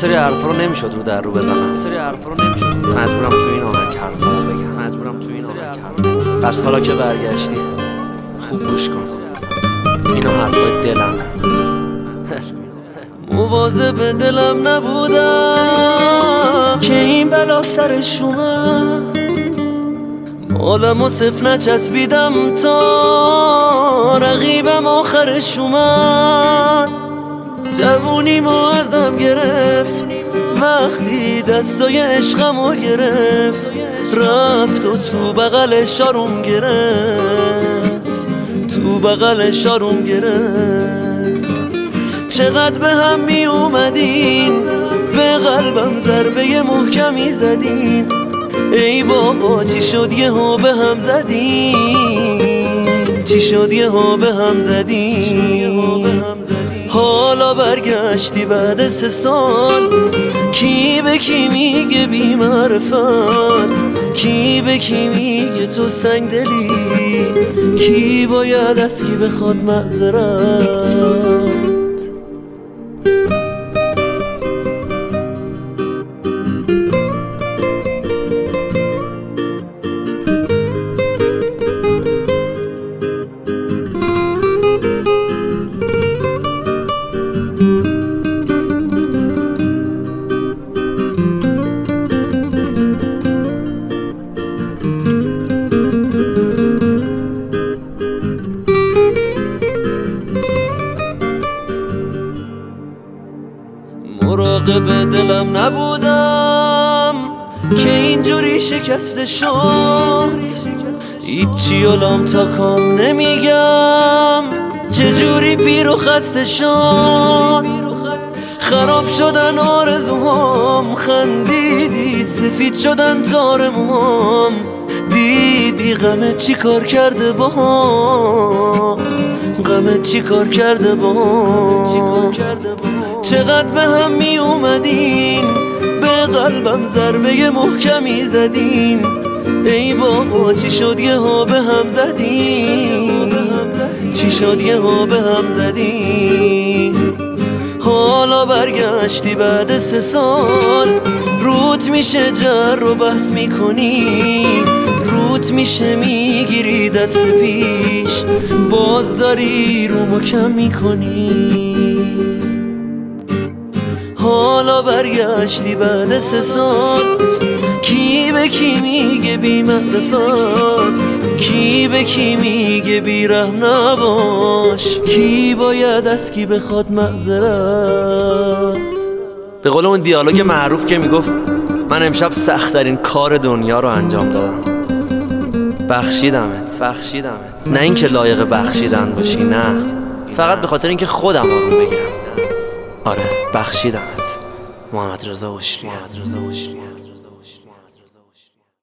سری حرفا رو نمیشد رو در رو بزنم، مجبورم تو این آهنگ حرفامو بگم. پس حالا که برگشتی خوب گوش کن، اینا حرفای دلمه. مواظب دلم نبودم که این بلا سرش اومد، مالم و صف نچسبیدم تا رقیبم آخرش اومد. جوونیمو ازم گرفت وقتی دستای عشقمو گرفت، رفت و تو بغلش آروم گرفت، تو بغلش آروم گرفت. چقدر به هم می اومدین، به قلبم ضربه محکمی زدین. ای بابا چی شد یهو به هم زدین، چی شد یهو به هم زدین. حالا برگشتی بعد 3 سال، کی به کی میگه بی معرفت، کی به کی میگه تو سنگ دلی، کی باید از کی بخواد معذرت. مراقب دلم نبودم که اینجوری شکسته شد، هیچی علام تا کام نمیگم چجوری پیر و خسته شد. خراب شدن آرزوهام، خندیدی سفید شدن تار موهام، دیدی غمت چی کار کرده باهام، غمت چی کار کرده باهام. چقدر به هم می اومدین، به قلبم ضربه محکمی زدین. ای بابا چی شد یهو به هم زدین، چی شد یهو به هم زدین. حالا برگشتی بعد 3 سال، روت میشه جر و بحث میکنی، روت میشه میگیری دست پیش، باز داری رو مکم میکنی. حالا برگشتی بعد 3 سال، کی به کی میگه بی معرفت، کی به کی میگه بی رحم نباش، کی باید از کی بخواد معذرت. به قول اون دیالوگ معروف که میگفت من امشب سخت‌ترین کار دنیا رو انجام دادم، بخشیدمت. نه اینکه لایق بخشیدن باشی، نه، فقط به خاطر اینکه خودم آروم بگیرم. آره بخشیدمت. محمد رضا عشریه.